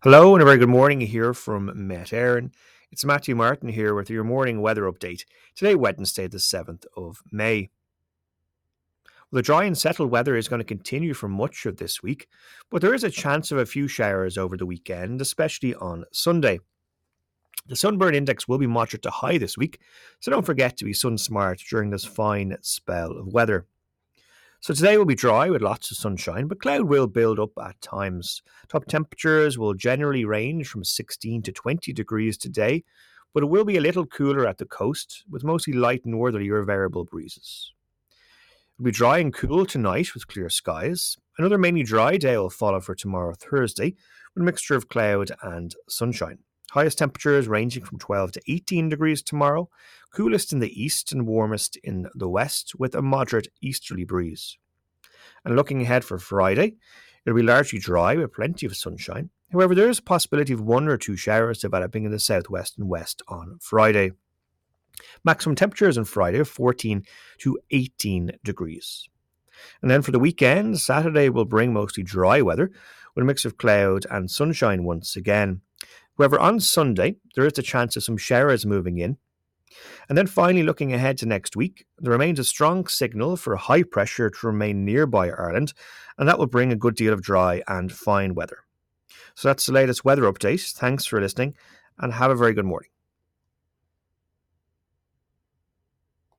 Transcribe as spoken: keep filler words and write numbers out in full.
Hello and a very good morning here from Met Aaron. It's Matthew Martin here with your morning weather update. Today, Wednesday, the seventh of May. Well, the dry and settled weather is going to continue for much of this week, but there is a chance of a few showers over the weekend, especially on Sunday. The sunburn index will be moderate to high this week, so don't forget to be sun smart during this fine spell of weather. So today will be dry with lots of sunshine, but cloud will build up at times. Top temperatures will generally range from sixteen to twenty degrees today, but it will be a little cooler at the coast with mostly light northerly or variable breezes. It will be dry and cool tonight with clear skies. Another mainly dry day will follow for tomorrow, Thursday, with a mixture of cloud and sunshine. Highest temperatures ranging from twelve to eighteen degrees tomorrow, coolest in the east and warmest in the west with a moderate easterly breeze. And looking ahead for Friday, it'll be largely dry with plenty of sunshine. However, there is a possibility of one or two showers developing in the southwest and west on Friday. Maximum temperatures on Friday of fourteen to eighteen degrees. And then for the weekend, Saturday will bring mostly dry weather with a mix of cloud and sunshine once again. However, on Sunday, there is a chance of some showers moving in. And then finally, looking ahead to next week, there remains a strong signal for high pressure to remain nearby Ireland, and that will bring a good deal of dry and fine weather. So that's the latest weather update. Thanks for listening, and have a very good morning.